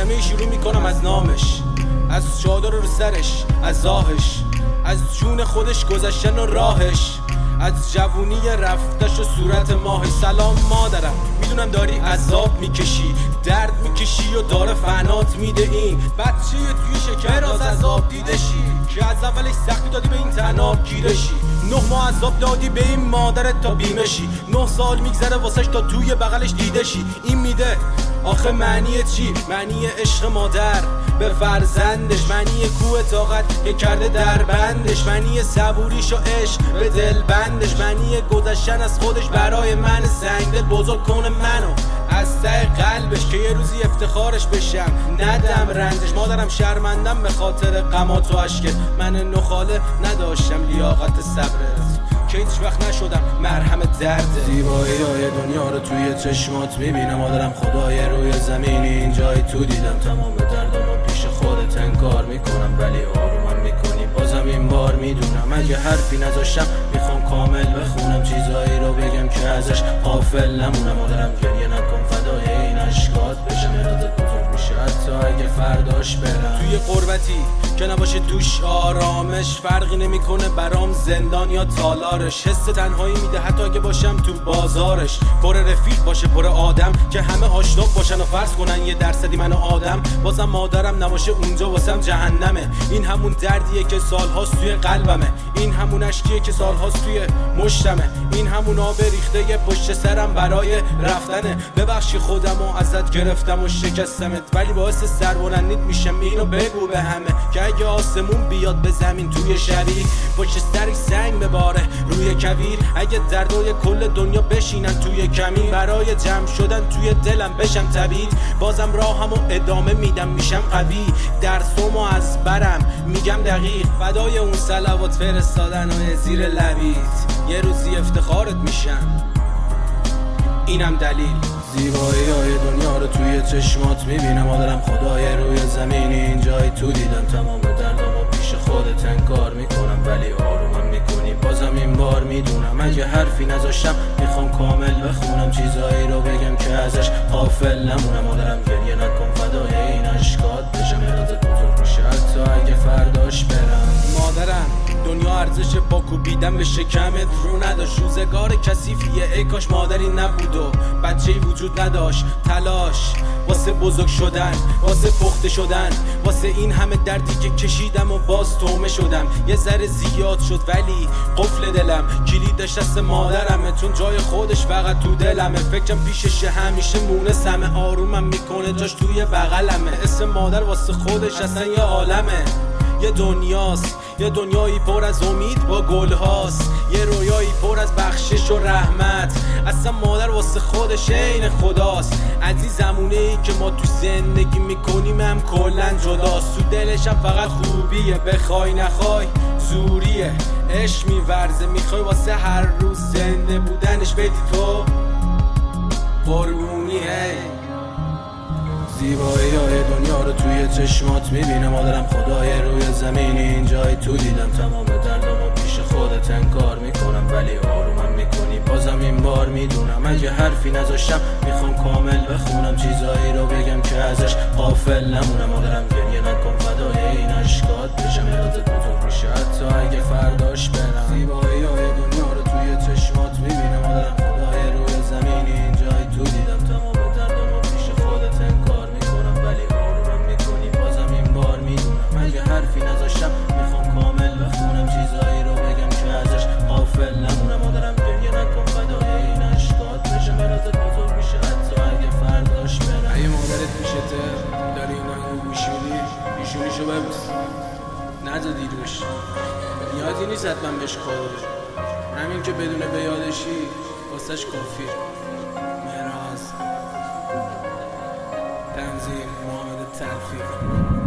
کلمه شروع میکنم از نامش، از چادر رو سرش، از آهش، از جون خودش گذشتن و راهش، از جوونی رفتش و صورت ماه. سلام مادرم، میدونم داری عذاب میکشی، درد میکشی و داره فنات میده. این بچه توی شکر راز عذاب دیدشی که از اولش سختی دادی به این تناب گیرشی. 9 ماه عذاب دادی به این مادرت تا بیمشی، 9 سال میگذره واسش تا توی بغلش دیدشی. این میده آخه معنی چی؟ معنی عشق مادر به فرزندش، معنی کوه طاقت که کرده در بندش، معنی صبوریش و عشق به دل بندش، معنی گذشتن از خودش برای من سنگدل. بزرگ کنه منو از ته قلبش که یه روزی افتخارش بشم، ندم رنجش. مادرم شرمندم به خاطر غمات و اشکت، من نخاله نداشتم لیاقت صبرت که هیچ وقت نشدم مرهم درد. زیبایی های دنیا رو توی چشمات میبینم مادرم، خدای روی زمینی اینجای تو دیدم. تمام دردامو پیش خودت انکار میکنم ولی آرومم میکنی بازم این بار میدونم. اگه حرفی نذاشتم میخوام کامل بخونم، چیزایی رو بگم که ازش غافل نمونم. مادرم گریه نکن فدای این اشکات بشم، یادت بزرگ میشه حتی اگه فرداش برم. توی غربتی که نباشه توش آرامش، فرقی نمیکنه برام زندان یا تالارش. حس تنهایی میده حتی اگه باشم تو بازارش. پر رفیق باشه پر آدم که همه آشنا باشن و فرض کنن یه درصدی من آدم. بازم مادرم نباشه اونجا واسم جهنمه. این همون دردیه که سالهاست توی قلبمه، این همون اشکیه که سالهاست توی مشتمه، این همون آب ریخته یه پشت سرم برای رفتنه. ببخشی خودمو ازت گرفتم و شکستمت ولی باعث سربلندیت میشم. اینو بگو به همه که اگه آسمون بیاد به زمین توی شبی، پشت سرش سنگ بباره روی کویر. اگه دردای کل دنیا بشینن توی کمین، برای جمع شدن توی دلم بشم طبیعی. بازم راهمو ادامه میدم میشم قوی، درسمو از برم میگم دقیق. فدای اون صلوات فرستادن و زیر لبیت یه روزی افتخارت میشم، اینم دلیل. زیبایی های دنیا رو توی چشمات میبینم مادرم، خدای روی زمینی اینجای تو دیدم. تمام دردامو پیش خودت انکار میکنم ولی آرومم میکنی بازم این بار میدونم. اگه حرفی نذاشتم میخوام کامل بخونم، چیزایی رو بگم که ازش غافل نمونم. مادرم گریه نکن فدای این اشکات بشم، یادت بزرگ میشه حتی اگه فرداش برم. مادرم دنیا ارزش با کوبیدن به شکمت رو نداشت، روزگار کثیفیه ای کاش مادری نبود و بچه‌ای وجود نداشت. تلاش واسه بزرگ شدن، واسه پخته شدن، واسه این همه دردی که کشیدم و باز تومه شدم. یه ذره زیاد شد ولی قفل دلم کلیدش دست مادرمه، چون جای خودش فقط تو دلمه. فکرم پیششه همیشه مونسمه، آرومم میکنه جاش توی بغلمه. اسم مادر واسه خودش اصلا یه عالمه، یه دنیاست، یه دنیایی پر از امید با گلهاست، یه رویایی پر از بخشش و رحمت. اصلا مادر واسه خودش عین خداست. از این زمونه‌ای که ما تو زندگی میکنیم هم کلن جداست. تو دلشم فقط خوبیه، بخوای نخوای زوریه. عشق میورزه، میخوای واسه هر روز زنده بودنش بدی تو قربونی. زیبایی های دنیا رو توی چشمات میبینم مادرم، خدای روی زمینی اینجای تو دیدم. تمام دردامو پیش خودت انکار میکنم ولی آرومم میکنی بازم این بار میدونم. اگه حرفی نذاشتم میخوام کامل بخونم، چیزایی رو بگم که ازش غافل نمونم. مادرم گریه نکن فدای این اشکات بشم، یادت بزرگ میشه حتی اگه فرداش برم. زیبایی های دنیا رو توی چشمات میبینم مادرم، خدای روی زمینی اینجای تو دیدم. تمام دردامو پیش خودت انکار میکنم ولی آرومم میکنی بازم این بار میدونم. اگه حرفی نذاشتم میخوام کامل بخونم، چیزایی رو بگم که ازش غافل نمونم. مادرم گریه نکن فدای این اشکات بشم، یادت بزرگ میشه حتی اگه فرداش برم. اگه مادرت پیشته داری این آهنگو گوش میدی، پیشونیشو ببوس، نزدی روش، نیازی نیست حتما بهش کادو، همین که بدونه به یادشی واسش کافی. مهراز تنظیم محمد تلفیق.